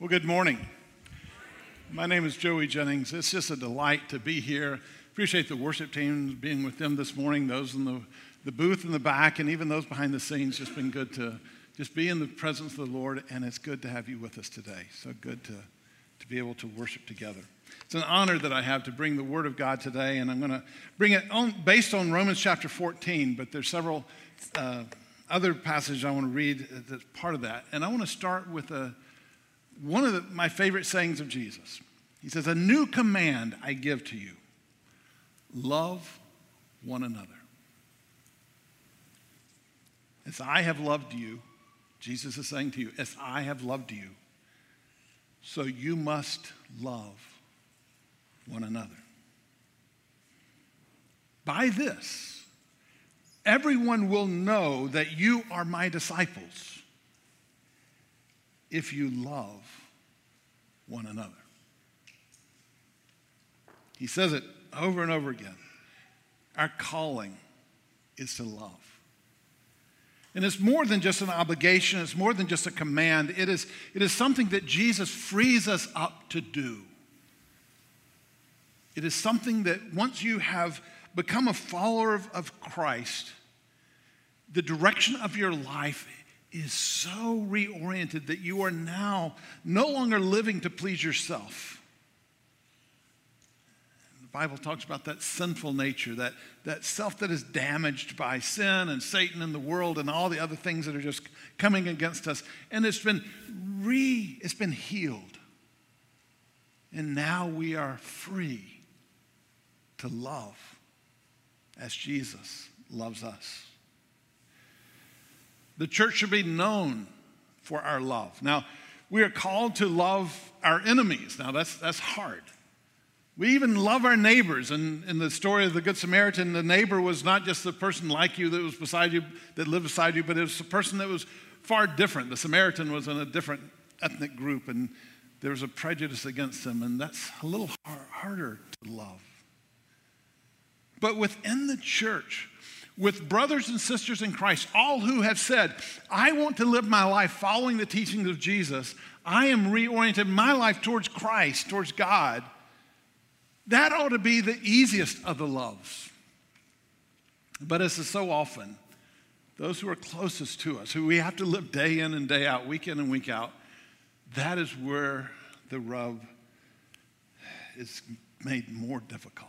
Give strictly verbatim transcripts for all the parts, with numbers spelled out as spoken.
Well, good morning. My name is Joey Jennings. It's just a delight to be here. Appreciate the worship team being with them this morning, those in the, the booth in the back, and even those behind the scenes. Just been good to just be in the presence of the Lord, and it's good to have you with us today. So good to, to be able to worship together. It's an honor that I have to bring the Word of God today, and I'm going to bring it on, based on Romans chapter fourteen, but there's several uh, other passages I want to read that's part of that. And I want to start with a One of the, my favorite sayings of Jesus. He says, "A new command I give to you, love one another. As I have loved you," Jesus is saying to you, "as I have loved you, so you must love one another. By this, everyone will know that you are my disciples, if you love one another." He says it over and over again. Our calling is to love. And it's more than just an obligation. It's more than just a command. It is, it is something that Jesus frees us up to do. It is something that once you have become a follower of, of Christ, the direction of your life is so reoriented that you are now no longer living to please yourself. The Bible talks about that sinful nature, that, that self that is damaged by sin and Satan and the world and all the other things that are just coming against us. And it's been re, it's been healed. And now we are free to love as Jesus loves us. The church should be known for our love. Now, we are called to love our enemies. Now, that's, that's hard. We even love our neighbors. And in the story of the Good Samaritan, the neighbor was not just the person like you that was beside you, that lived beside you, but it was a person that was far different. The Samaritan was in a different ethnic group, and there was a prejudice against them, and that's a little hard, harder to love. But within the church, with brothers and sisters in Christ, all who have said, "I want to live my life following the teachings of Jesus. I am reoriented my life towards Christ, towards God." That ought to be the easiest of the loves. But as is so often, those who are closest to us, who we have to live day in and day out, week in and week out, that is where the rub is made more difficult.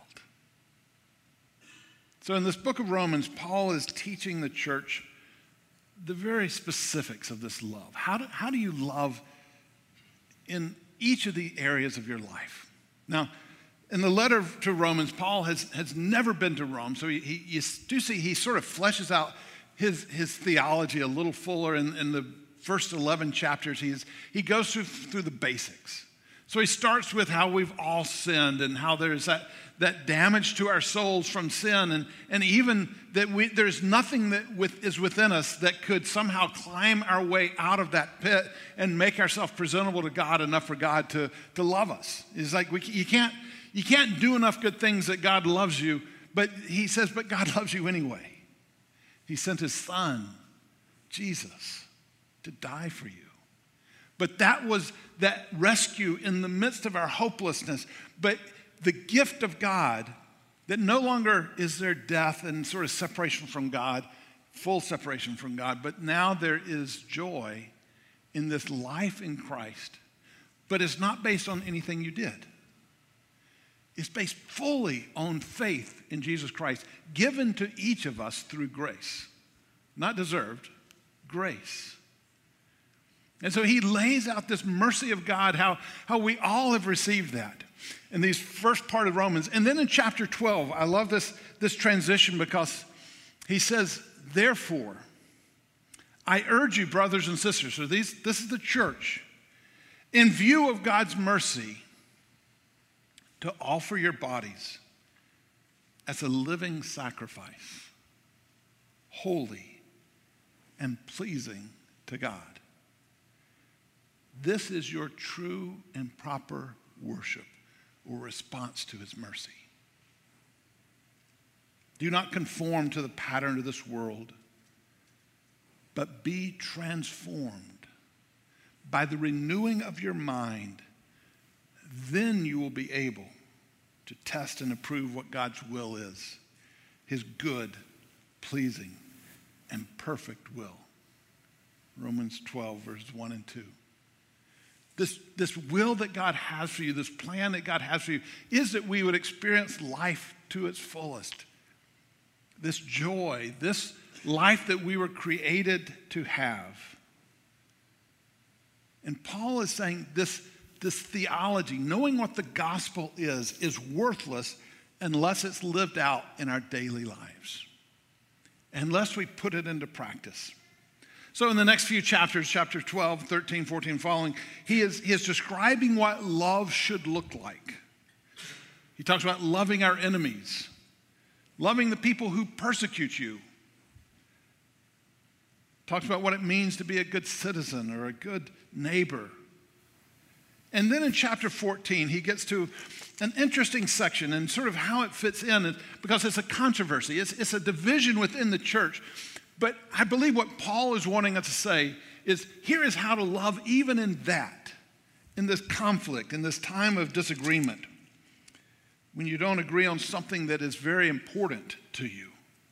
So in this book of Romans, Paul is teaching the church the very specifics of this love. How do, how do you love in each of the areas of your life? Now, in the letter to Romans, Paul has, has never been to Rome, so he, he, you do see he sort of fleshes out his, his theology a little fuller in, in the first eleven chapters. He's, he goes through, through the basics. So he starts with how we've all sinned and how there's that, that damage to our souls from sin, and, and even that we, there's nothing that with, is within us that could somehow climb our way out of that pit and make ourselves presentable to God enough for God to, to love us. It's like we, you can't you can't do enough good things that God loves you, but he says, but God loves you anyway. He sent his son, Jesus, to die for you. But that was that rescue in the midst of our hopelessness. But the gift of God, that no longer is there death and sort of separation from God, full separation from God, but now there is joy in this life in Christ. But it's not based on anything you did. It's based fully on faith in Jesus Christ, given to each of us through grace. Not deserved, grace. And so he lays out this mercy of God, how, how we all have received that in these first part of Romans. And then in chapter twelve, I love this, this transition because he says, "Therefore, I urge you, brothers and sisters," so these, this is the church, "in view of God's mercy, to offer your bodies as a living sacrifice, holy and pleasing to God. This is your true and proper worship or response to his mercy. Do not conform to the pattern of this world, but be transformed by the renewing of your mind, then you will be able to test and approve what God's will is, his good, pleasing, and perfect will. Romans twelve, verses one and two. This, this will that God has for you, this plan that God has for you, is that we would experience life to its fullest. This joy, this life that we were created to have. And Paul is saying this, this theology, knowing what the gospel is, is worthless unless it's lived out in our daily lives, unless we put it into practice. So in the next few chapters, chapter twelve, thirteen, fourteen, following, he is, he is describing what love should look like. He talks about loving our enemies, loving the people who persecute you. Talks about what it means to be a good citizen or a good neighbor. And then in chapter fourteen, he gets to an interesting section and sort of how it fits in, because it's a controversy. It's, it's a division within the church. But I believe what Paul is wanting us to say is, here is how to love even in that, in this conflict, in this time of disagreement, when you don't agree on something that is very important to you.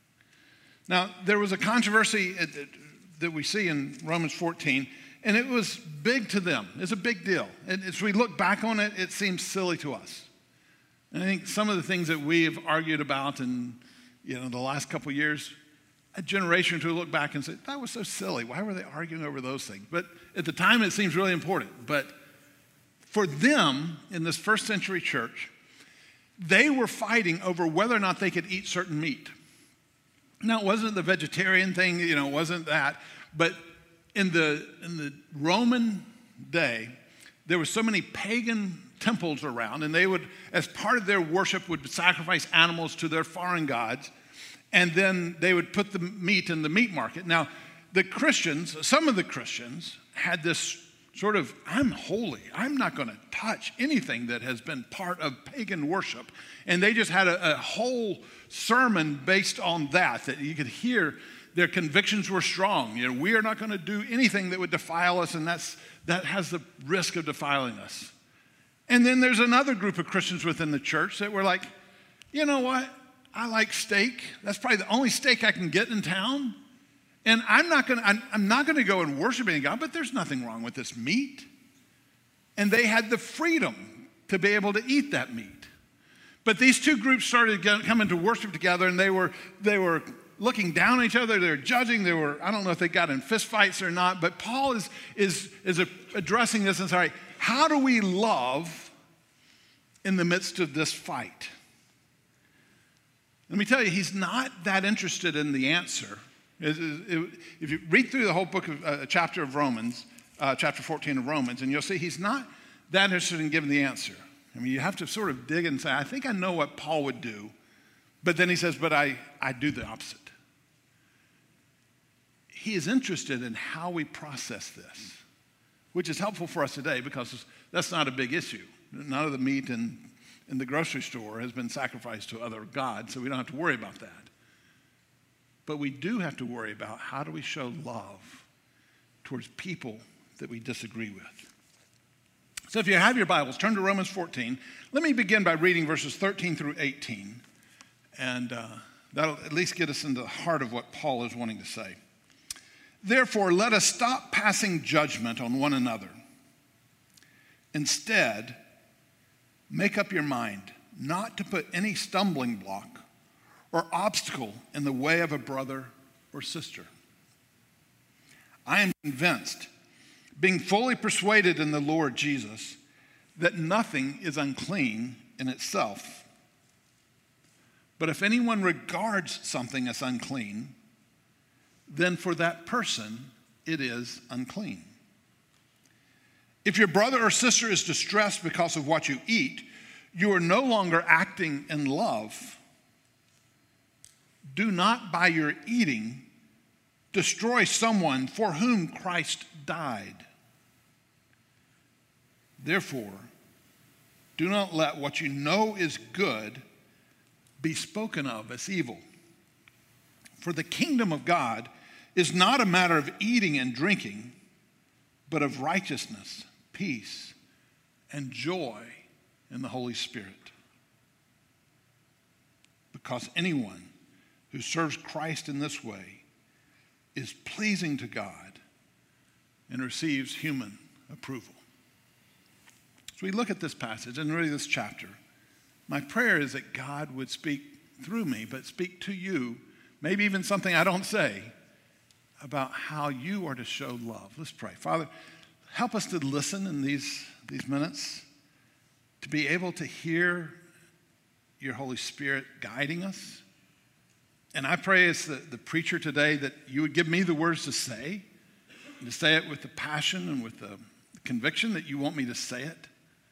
Now, there was a controversy that we see in Romans fourteen, and it was big to them. It's a big deal. And as we look back on it, it seems silly to us. And I think some of the things that we have argued about in, you know, the last couple of years, a generation or two look back and say, that was so silly. Why were they arguing over those things? But at the time, it seems really important. But for them, in this first century church, they were fighting over whether or not they could eat certain meat. Now, it wasn't the vegetarian thing, you know, it wasn't that. But in the, in the Roman day, there were so many pagan temples around, and they would, as part of their worship, would sacrifice animals to their foreign gods. And then they would put the meat in the meat market. Now, the Christians, some of the Christians had this sort of, I'm holy. I'm not going to touch anything that has been part of pagan worship. And they just had a, a whole sermon based on that, that you could hear their convictions were strong. You know, we are not going to do anything that would defile us, and that's, that has the risk of defiling us. And then there's another group of Christians within the church that were like, you know what? I like steak. That's probably the only steak I can get in town. And I'm not going to I'm, I'm not going to go and worship any God, but there's nothing wrong with this meat. And they had the freedom to be able to eat that meat. But these two groups started getting, coming to worship together, and they were they were looking down at each other. They were judging. They were, I don't know if they got in fist fights or not, but Paul is is is addressing this and saying, how do we love in the midst of this fight? Let me tell you, he's not that interested in the answer. If you read through the whole book of uh, chapter of Romans, uh, chapter fourteen of Romans, and you'll see he's not that interested in giving the answer. I mean, you have to sort of dig and say, I think I know what Paul would do. But then he says, but I, I do the opposite. He is interested in how we process this, which is helpful for us today because that's not a big issue. None of the meat in in the grocery store has been sacrificed to other gods, so we don't have to worry about that. But we do have to worry about how do we show love towards people that we disagree with. So if you have your Bibles, turn to Romans fourteen. Let me begin by reading verses thirteen through eighteen, and uh, that'll at least get us into the heart of what Paul is wanting to say. Therefore, let us stop passing judgment on one another. Instead, make up your mind not to put any stumbling block or obstacle in the way of a brother or sister. I am convinced, being fully persuaded in the Lord Jesus, that nothing is unclean in itself. But if anyone regards something as unclean, then for that person it is unclean. If your brother or sister is distressed because of what you eat, you are no longer acting in love. Do not by your eating destroy someone for whom Christ died. Therefore, do not let what you know is good be spoken of as evil. For the kingdom of God is not a matter of eating and drinking, but of righteousness, peace, and joy in the Holy Spirit. Because anyone who serves Christ in this way is pleasing to God and receives human approval. As we look at this passage and really this chapter, my prayer is that God would speak through me, but speak to you, maybe even something I don't say, about how you are to show love. Let's pray. Father, help us to listen in these, these minutes, to be able to hear your Holy Spirit guiding us. And I pray as the, the preacher today that you would give me the words to say, and to say it with the passion and with the conviction that you want me to say it.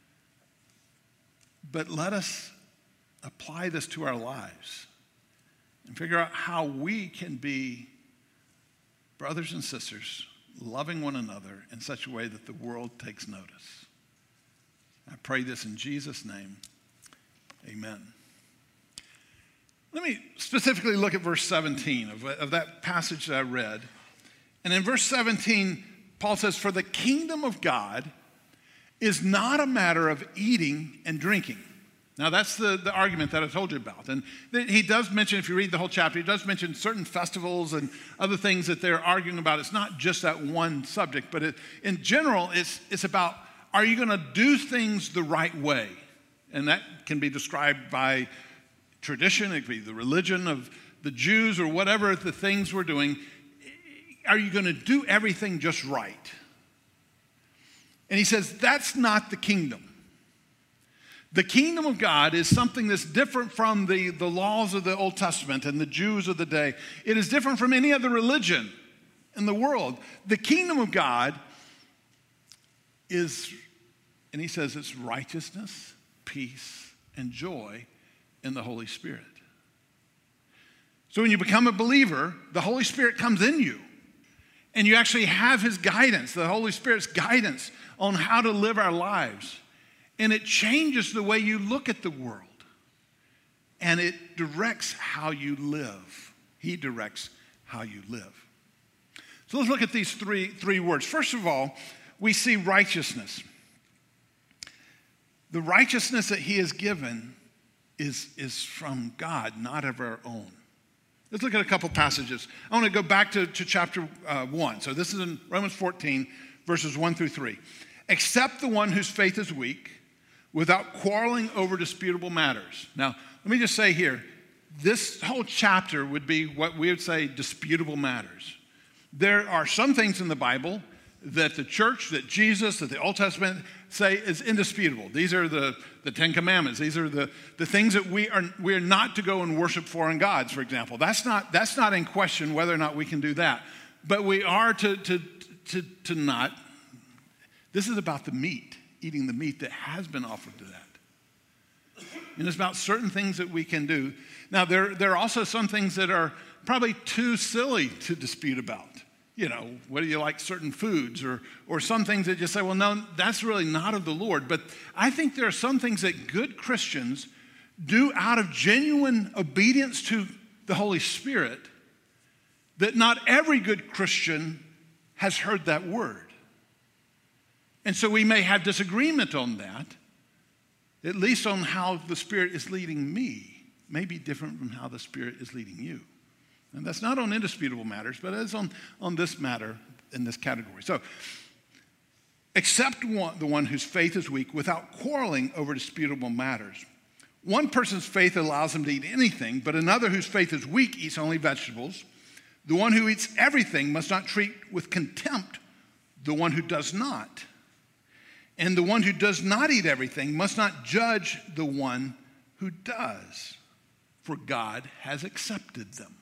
But let us apply this to our lives and figure out how we can be brothers and sisters loving one another in such a way that the world takes notice. I pray this in Jesus' name. Amen. Let me specifically look at verse seventeen of, of that passage that I read. And in verse seventeen, Paul says, "For the kingdom of God is not a matter of eating and drinking." Now, that's the, the argument that I told you about. And he does mention, if you read the whole chapter, he does mention certain festivals and other things that they're arguing about. It's not just that one subject, but it, in general, it's, it's about, are you going to do things the right way? And that can be described by tradition. It could be the religion of the Jews or whatever the things we're doing. Are you going to do everything just right? And he says, that's not the kingdom. The kingdom of God is something that's different from the, the laws of the Old Testament and the Jews of the day. It is different from any other religion in the world. The kingdom of God is, and he says it's righteousness, peace, and joy in the Holy Spirit. So when you become a believer, the Holy Spirit comes in you. And you actually have his guidance, the Holy Spirit's guidance on how to live our lives. And it changes the way you look at the world. And it directs how you live. He directs how you live. So let's look at these three, three words. First of all, we see righteousness. The righteousness that he has given is, is from God, not of our own. Let's look at a couple passages. I want to go back to, to chapter uh, one. So this is in Romans fourteen, verses one through three. "Except the one whose faith is weak, without quarreling over disputable matters." Now, let me just say here, this whole chapter would be what we would say disputable matters. There are some things in the Bible that the church, that Jesus, that the Old Testament say is indisputable. These are the, the Ten Commandments. These are the, the things that we are, we are not to go and worship foreign gods, for example. That's not, that's not in question whether or not we can do that. But we are to, to, to, to not. This is about the meat, eating the meat that has been offered to that. And it's about certain things that we can do. Now, there, there are also some things that are probably too silly to dispute about. You know, whether you like certain foods or, or some things that just say, well, no, that's really not of the Lord. But I think there are some things that good Christians do out of genuine obedience to the Holy Spirit that not every good Christian has heard that word. And so we may have disagreement on that, at least on how the Spirit is leading me, may be different from how the Spirit is leading you. And that's not on indisputable matters, but it's on, on this matter in this category. So, except one, the one whose faith is weak, without quarreling over disputable matters. One person's faith allows him to eat anything, but another whose faith is weak eats only vegetables. The one who eats everything must not treat with contempt the one who does not. And the one who does not eat everything must not judge the one who does, for God has accepted them.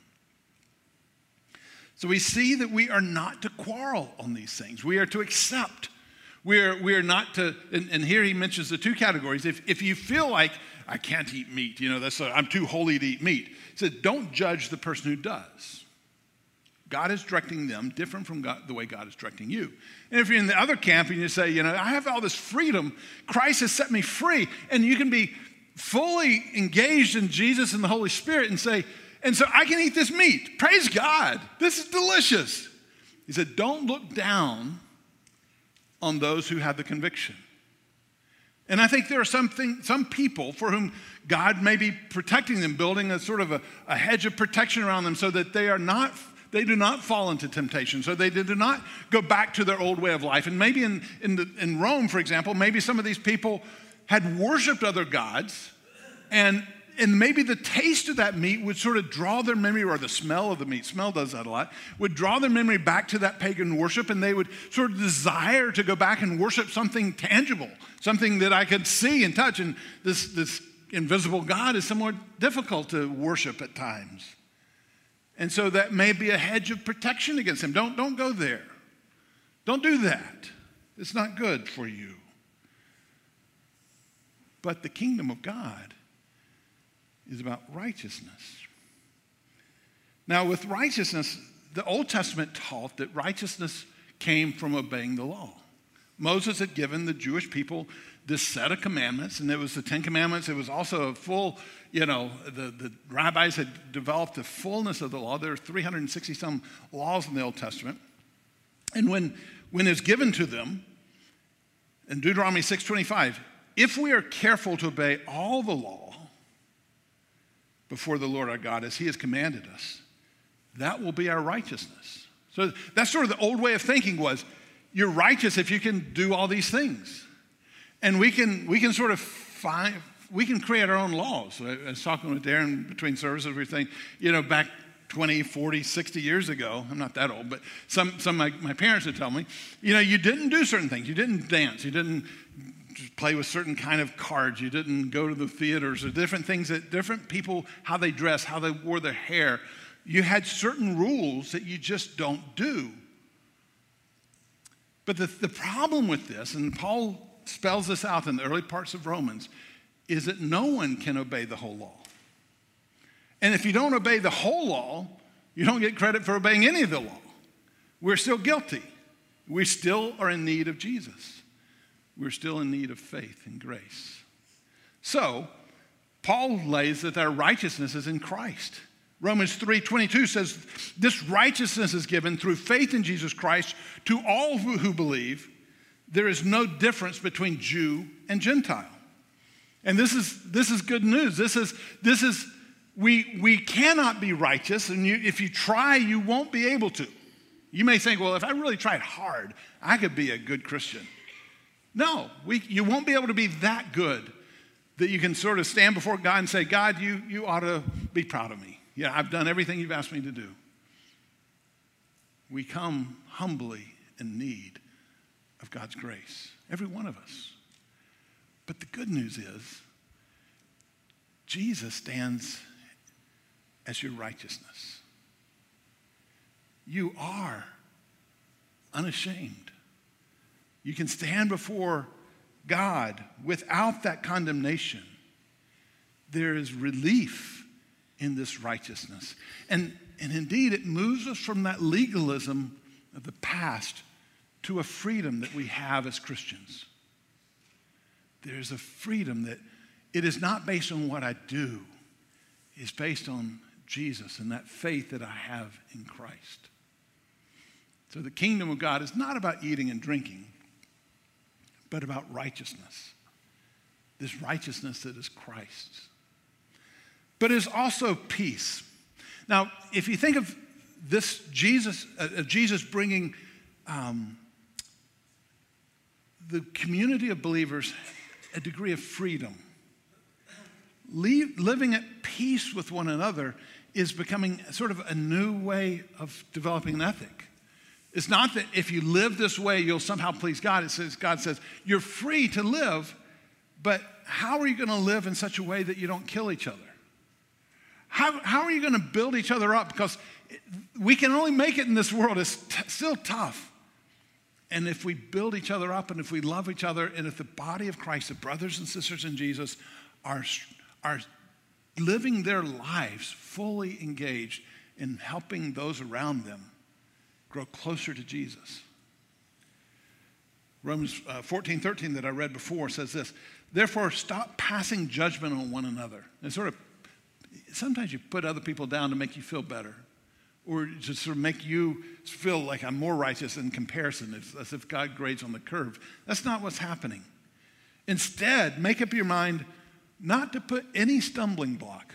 So we see that we are not to quarrel on these things. We are to accept. We are, we are not to, and, and here he mentions the two categories. If, if you feel like, I can't eat meat, you know, that's a, I'm too holy to eat meat. He said, don't judge the person who does. God is directing them different from God, the way God is directing you. And if you're in the other camp and you say, you know, I have all this freedom, Christ has set me free, and you can be fully engaged in Jesus and the Holy Spirit and say, and so I can eat this meat. Praise God. This is delicious. He said, don't look down on those who had the conviction. And I think there are something, some people for whom God may be protecting them, building a sort of a, a hedge of protection around them so that they are not, they do not fall into temptation, so they do not go back to their old way of life. And maybe in, in, the, in Rome, for example, maybe some of these people had worshiped other gods, and, and maybe the taste of that meat would sort of draw their memory, or the smell of the meat, smell does that a lot, would draw their memory back to that pagan worship, and they would sort of desire to go back and worship something tangible, something that I could see and touch. And this, this invisible God is somewhat difficult to worship at times. And so that may be a hedge of protection against him. Don't, don't go there. Don't do that. It's not good for you. But the kingdom of God is about righteousness. Now, with righteousness, the Old Testament taught that righteousness came from obeying the law. Moses had given the Jewish people this set of commandments, and it was the Ten Commandments. It was also a full, you know, the, the rabbis had developed the fullness of the law. There are three hundred sixty some laws in the Old Testament. And when, when it's given to them, in Deuteronomy six twenty-five, if we are careful to obey all the law before the Lord our God as he has commanded us, that will be our righteousness. So that's sort of the old way of thinking was, you're righteous if you can do all these things. And we can we can sort of find, we can create our own laws. I was talking with Darren between services, we were saying, you know, back twenty, forty, sixty years ago, I'm not that old, but some, some of my, my parents would tell me, you know, you didn't do certain things. You didn't dance. You didn't play with certain kind of cards. You didn't go to the theaters, or different things that different people, how they dress, how they wore their hair. You had certain rules that you just don't do. But the, the problem with this, and Paul spells this out in the early parts of Romans, is that no one can obey the whole law. And if you don't obey the whole law, you don't get credit for obeying any of the law. We're still guilty. We still are in need of Jesus. We're still in need of faith and grace. So, Paul lays that our righteousness is in Christ. Romans three twenty-two says, this righteousness is given through faith in Jesus Christ to all who, who believe. There is no difference between Jew and Gentile. And this is, this is good news. This is, this is we, we cannot be righteous, and you, if you try, you won't be able to. You may think, well, if I really tried hard, I could be a good Christian. No, we, you won't be able to be that good that you can sort of stand before God and say, God, you, you ought to be proud of me. Yeah, I've done everything you've asked me to do. We come humbly in need of God's grace, every one of us. But the good news is, Jesus stands as your righteousness. You are unashamed. You can stand before God without that condemnation. There is relief in this righteousness. And, and indeed, it moves us from that legalism of the past to a freedom that we have as Christians. There's a freedom that it is not based on what I do. It's based on Jesus and that faith that I have in Christ. So the kingdom of God is not about eating and drinking, but about righteousness. This righteousness that is Christ's. But it's also peace. Now, if you think of this Jesus, uh, Jesus bringing um, the community of believers a degree of freedom. Leave, living at peace with one another is becoming sort of a new way of developing an ethic. It's not that if you live this way, you'll somehow please God. It says, God says, you're free to live, but how are you going to live in such a way that you don't kill each other? How, how are you going to build each other up? Because we can only make it in this world. It's t- still tough. And if we build each other up, and if we love each other, and if the body of Christ, the brothers and sisters in Jesus, are, are living their lives fully engaged in helping those around them grow closer to Jesus. Romans uh, fourteen thirteen that I read before says this, therefore stop passing judgment on one another. And sort of, sometimes you put other people down to make you feel better. or to sort of make you feel like I'm more righteous in comparison, as if God grades on the curve. That's not what's happening. Instead, make up your mind not to put any stumbling block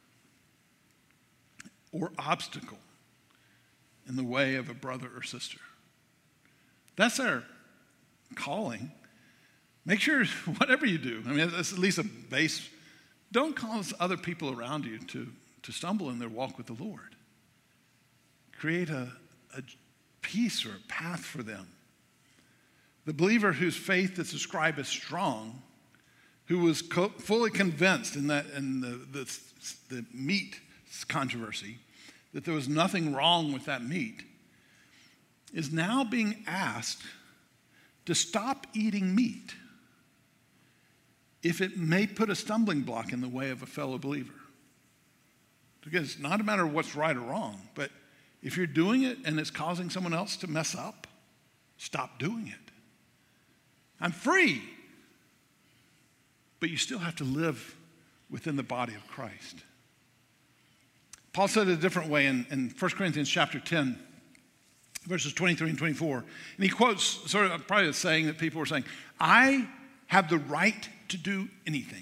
or obstacle in the way of a brother or sister. That's our calling. Make sure, whatever you do, I mean, that's at least a base. Don't cause other people around you to, to stumble in their walk with the Lord. Create a, a peace or a path for them. The believer whose faith is described as strong, who was co- fully convinced in that in the, the, the meat controversy, that there was nothing wrong with that meat, is now being asked to stop eating meat if it may put a stumbling block in the way of a fellow believer. Because it's not a matter of what's right or wrong, but if you're doing it and it's causing someone else to mess up, stop doing it. I'm free. But you still have to live within the body of Christ. Paul said it a different way in, in First Corinthians chapter ten, verses twenty-three and twenty-four. And he quotes sort of probably a saying that people were saying, I have the right to do anything.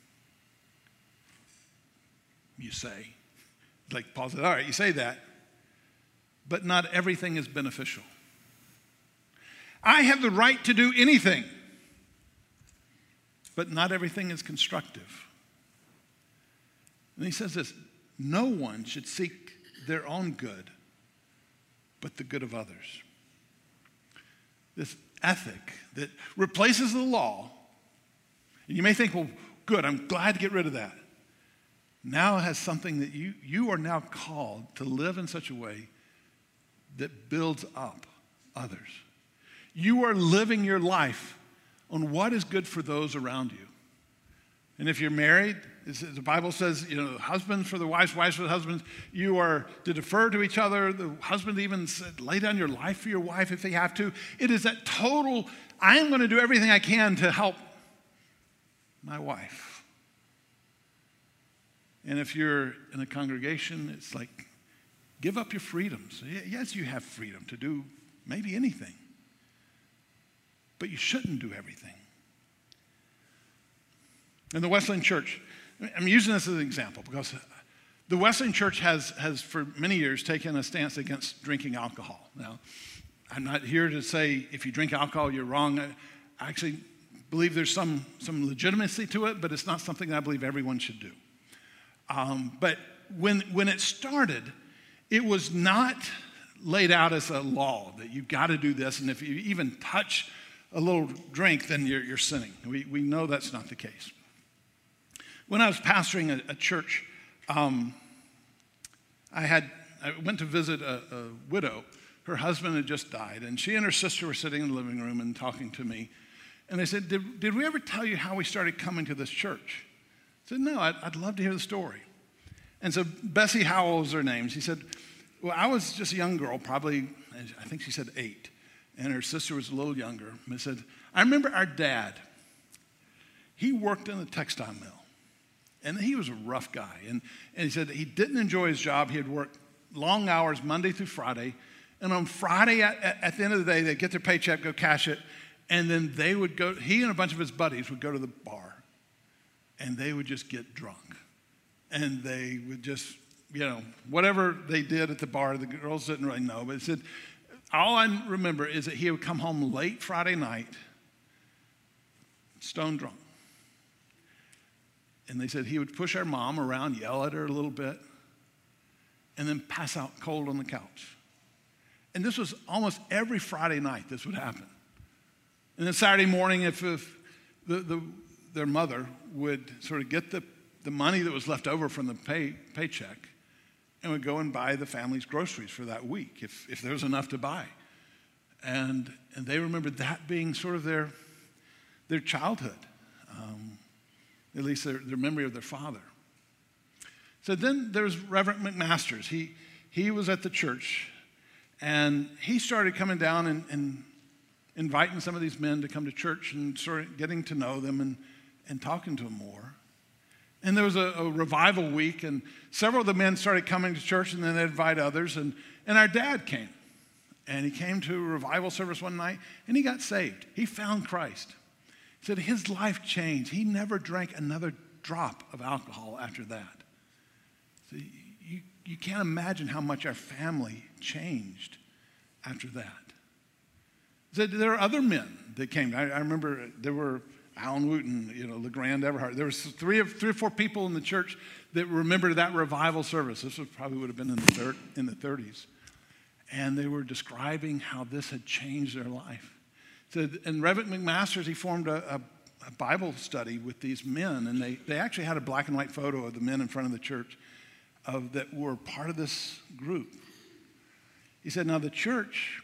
You say, like Paul said, all right, you say that, but not everything is beneficial. I have the right to do anything, but not everything is constructive. And he says this, no one should seek their own good, but the good of others. This ethic that replaces the law, and you may think, well, good, I'm glad to get rid of that. Now it has something that you, you are now called to live in such a way that builds up others. You are living your life on what is good for those around you. And if you're married, the Bible says, you know, husbands for the wives, wives for the husbands, you are to defer to each other. The husband even said, lay down your life for your wife if they have to. It is that total, I'm going to do everything I can to help my wife. And if you're in a congregation, it's like, give up your freedoms. Yes, you have freedom to do maybe anything, but you shouldn't do everything. In the Wesleyan Church, I'm using this as an example because the Wesleyan Church has, has for many years taken a stance against drinking alcohol. Now, I'm not here to say if you drink alcohol, you're wrong. I actually believe there's some, some legitimacy to it, but it's not something that I believe everyone should do. Um, but when, when it started, it was not laid out as a law that you've got to do this, and if you even touch a little drink, then you're, you're sinning. We, we know that's not the case. When I was pastoring a, a church, um, I had I went to visit a, a widow. Her husband had just died, and she and her sister were sitting in the living room and talking to me. And they said, did, did we ever tell you how we started coming to this church? I said, no, I'd, I'd love to hear the story. And so Bessie Howell was her name. She said, well, I was just a young girl, probably, I think she said eight, and her sister was a little younger. And said, I remember our dad. He worked in a textile mill. And he was a rough guy. And, and he said he didn't enjoy his job. He had worked long hours Monday through Friday. And on Friday, at, at the end of the day, they'd get their paycheck, go cash it. And then they would go, he and a bunch of his buddies would go to the bar. And they would just get drunk. And they would just, you know, whatever they did at the bar, the girls didn't really know. But he said, all I remember is that he would come home late Friday night, stone drunk. And they said he would push our mom around, yell at her a little bit, and then pass out cold on the couch. And this was almost every Friday night this would happen. And then Saturday morning, if, if the, the, their mother would sort of get the, the money that was left over from the pay, paycheck and would go and buy the family's groceries for that week, if, if there was enough to buy. And, and they remembered that being sort of their, their childhood. Um, At least their, their memory of their father. So then there's Reverend McMasters. He, he was at the church, and he started coming down and, and inviting some of these men to come to church and sort of getting to know them and, and talking to them more. And there was a, a revival week, and several of the men started coming to church, and then they'd invite others. And, and our dad came, and he came to a revival service one night, and he got saved. He found Christ. He said his life changed. He never drank another drop of alcohol after that. So you, you can't imagine how much our family changed after that. So there are other men that came. I, I remember there were Alan Wooten, you know, LeGrand Everhart. There was three, of, three or four people in the church that remembered that revival service. This was probably would have been in the, thir- in the thirties. And they were describing how this had changed their life. So, and Reverend McMasters, he formed a, a, a Bible study with these men, and they, they actually had a black and white photo of the men in front of the church of, that were part of this group. He said, now the church,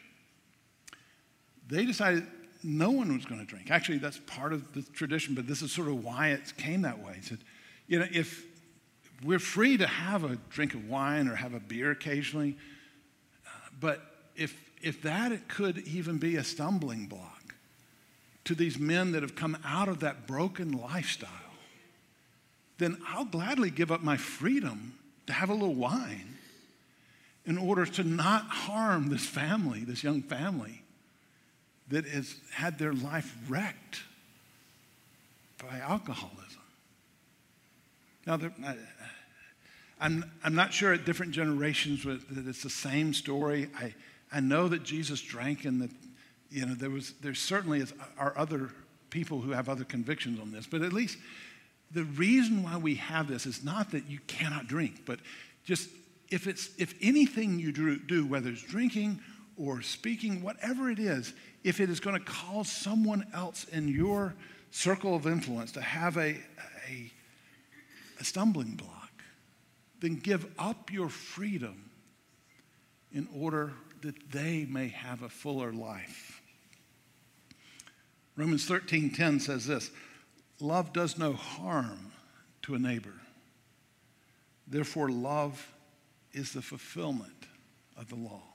they decided no one was going to drink. Actually, that's part of the tradition, but this is sort of why it came that way. He said, you know, if we're free to have a drink of wine or have a beer occasionally, uh, but if if that it could even be a stumbling block to these men that have come out of that broken lifestyle, then I'll gladly give up my freedom to have a little wine in order to not harm this family, this young family, that has had their life wrecked by alcoholism. Now, I, I'm, I'm not sure at different generations that it's the same story. I, I know that Jesus drank, and that, you know, there was there certainly is, are other people who have other convictions on this, but at least the reason why we have this is not that you cannot drink, but just if it's if anything you do, whether it's drinking or speaking, whatever it is, if it is going to cause someone else in your circle of influence to have a, a, a stumbling block, then give up your freedom in order that they may have a fuller life. Romans thirteen ten says this, love does no harm to a neighbor. Therefore, love is the fulfillment of the law.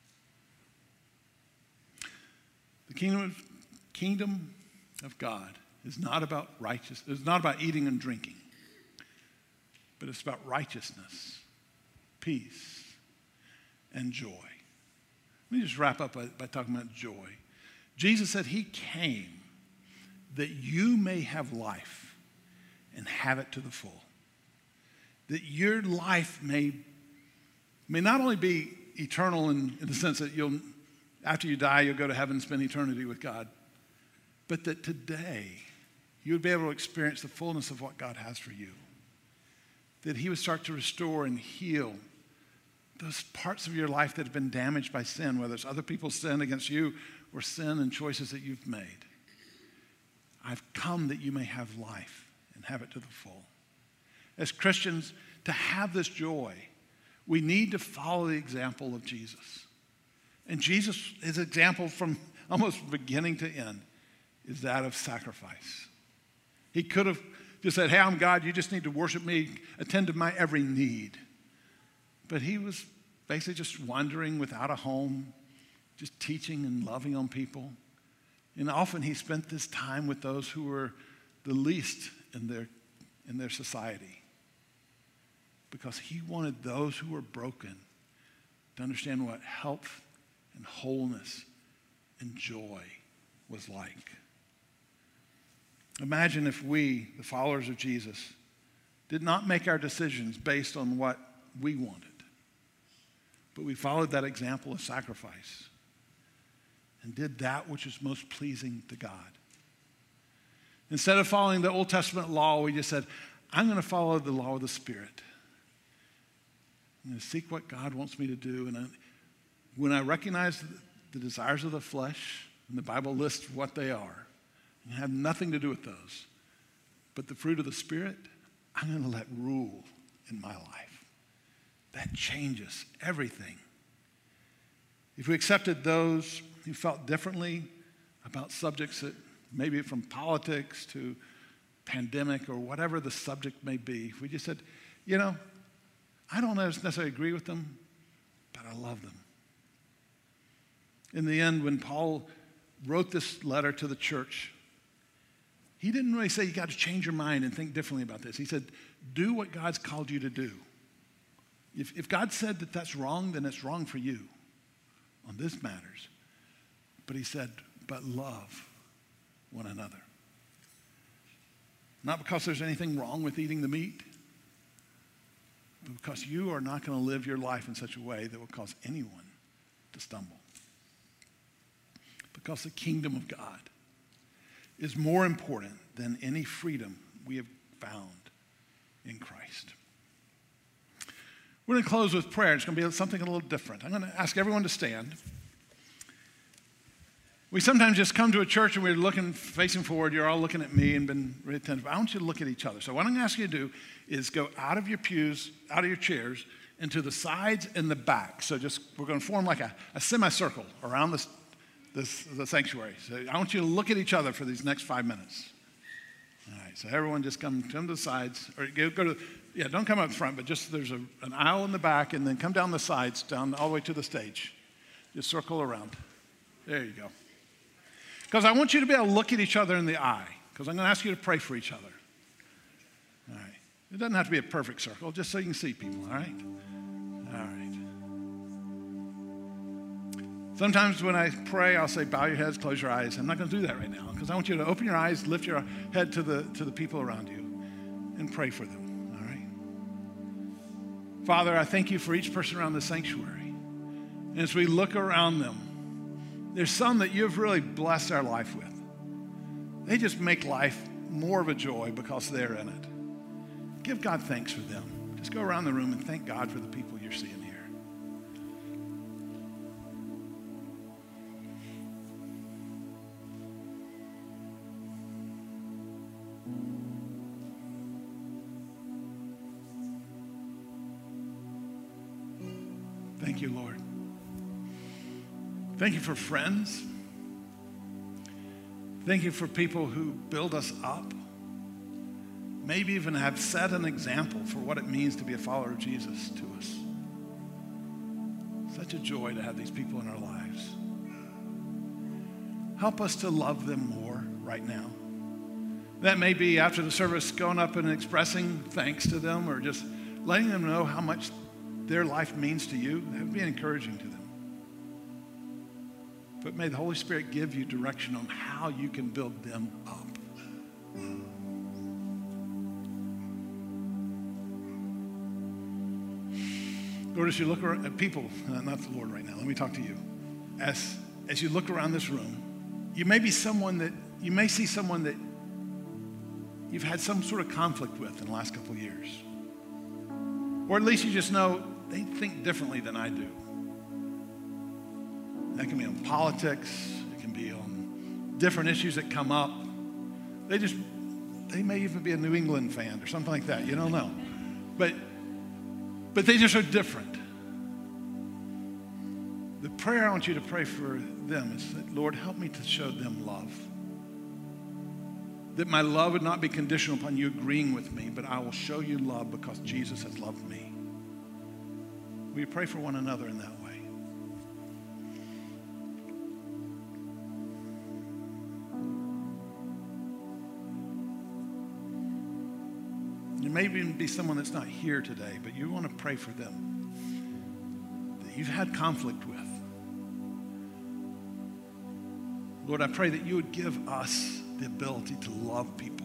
The kingdom of, kingdom of God is not about righteousness. It's not about eating and drinking, but it's about righteousness, peace, and joy. Let me just wrap up by, by talking about joy. Jesus said he came that you may have life and have it to the full. That your life may, may not only be eternal in, in the sense that you'll after you die, you'll go to heaven and spend eternity with God. But that today, you would be able to experience the fullness of what God has for you. That he would start to restore and heal those parts of your life that have been damaged by sin, whether it's other people's sin against you or sin and choices that you've made. I've come that you may have life and have it to the full. As Christians, to have this joy, we need to follow the example of Jesus. And Jesus, his example from almost beginning to end is that of sacrifice. He could have just said, hey, I'm God, you just need to worship me, attend to my every need. But he was basically just wandering without a home, just teaching and loving on people. And often he spent this time with those who were the least in their, in their society, because he wanted those who were broken to understand what health and wholeness and joy was like. Imagine if we, the followers of Jesus, did not make our decisions based on what we wanted, but we followed that example of sacrifice and did that which is most pleasing to God. Instead of following the Old Testament law, we just said, I'm going to follow the law of the Spirit. I'm going to seek what God wants me to do, and I, when I recognize the desires of the flesh, and the Bible lists what they are, and have nothing to do with those, but the fruit of the Spirit, I'm going to let rule in my life. That changes everything. If we accepted those who felt differently about subjects that maybe from politics to pandemic or whatever the subject may be, if we just said, you know, I don't necessarily agree with them, but I love them. In the end, when Paul wrote this letter to the church, He didn't really say you got to change your mind and think differently about this. He said, do what God's called you to do. If, if God said that that's wrong, then it's wrong for you on this matters. But he said, but love one another. Not because there's anything wrong with eating the meat, but because you are not going to live your life in such a way that will cause anyone to stumble. Because the kingdom of God is more important than any freedom we have found in Christ. We're going to close with prayer. It's going to be something a little different. I'm going to ask everyone to stand. We sometimes just come to a church and we're looking, facing forward. You're all looking at me and been really attentive. I want you to look at each other. So what I'm going to ask you to do is go out of your pews, out of your chairs, and to the sides and the back. So just, we're going to form like a, a semicircle around this, this, the sanctuary. So I want you to look at each other for these next five minutes. All right, so everyone just come, come to the sides, or go, go to, yeah, don't come up front, but just there's a, an aisle in the back, and then come down the sides, down all the way to the stage. Just circle around. There you go. Because I want you to be able to look at each other in the eye, because I'm going to ask you to pray for each other. All right. It doesn't have to be a perfect circle, just so you can see people, all right? All right. Sometimes when I pray, I'll say, bow your heads, close your eyes. I'm not going to do that right now, because I want you to open your eyes, lift your head to the, to the people around you, and pray for them, all right? Father, I thank you for each person around the sanctuary. And as we look around them, there's some that you've really blessed our life with. They just make life more of a joy because they're in it. Give God thanks for them. Just go around the room and thank God for the people you're seeing here. Thank you, Lord. Thank you for friends. Thank you for people who build us up. Maybe even have set an example for what it means to be a follower of Jesus to us. Such a joy to have these people in our lives. Help us to love them more right now. That may be after the service going up and expressing thanks to them, or just letting them know how much their life means to you. That would be encouraging to them. But may the Holy Spirit give you direction on how you can build them up. Lord, as you look around at people, uh, not the Lord right now, let me talk to you. As, as you look around this room, you may be someone that, you may see someone that you've had some sort of conflict with in the last couple of years. Or at least you just know they think differently than I do. That can be on politics. It can be on different issues that come up. They just, they may even be a New England fan or something like that. You don't know. But, but they just are different. The prayer I want you to pray for them is that, Lord, help me to show them love. That my love would not be conditional upon you agreeing with me, but I will show you love because Jesus has loved me. Will you pray for one another in that way? There may even be someone that's not here today, but you want to pray for them that you've had conflict with. Lord, I pray that you would give us the ability to love people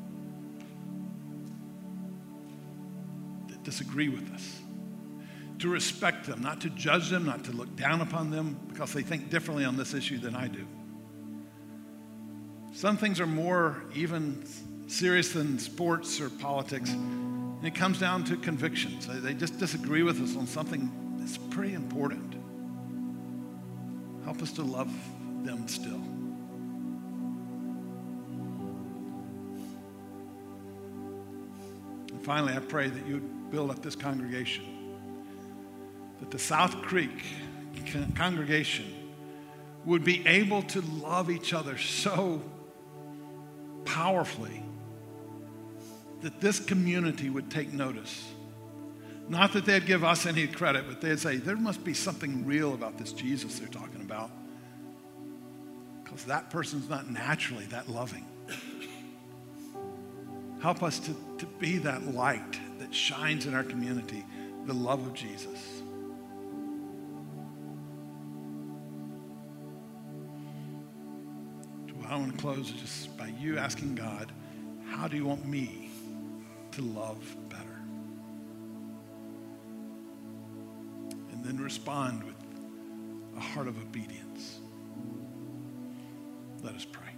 that disagree with us, to respect them, not to judge them, not to look down upon them because they think differently on this issue than I do. Some things are more even serious than sports or politics, and it comes down to convictions. They just disagree with us on something that's pretty important. Help us to love them still. And finally, I pray that you would build up this congregation, that the South Creek congregation would be able to love each other so powerfully that this community would take notice. Not that they'd give us any credit, but they'd say, there must be something real about this Jesus they're talking about, because that person's not naturally that loving. Help us to, to be that light that shines in our community, the love of Jesus. I want to close just by you asking God, how do you want me to love better? And then respond with a heart of obedience. Let us pray.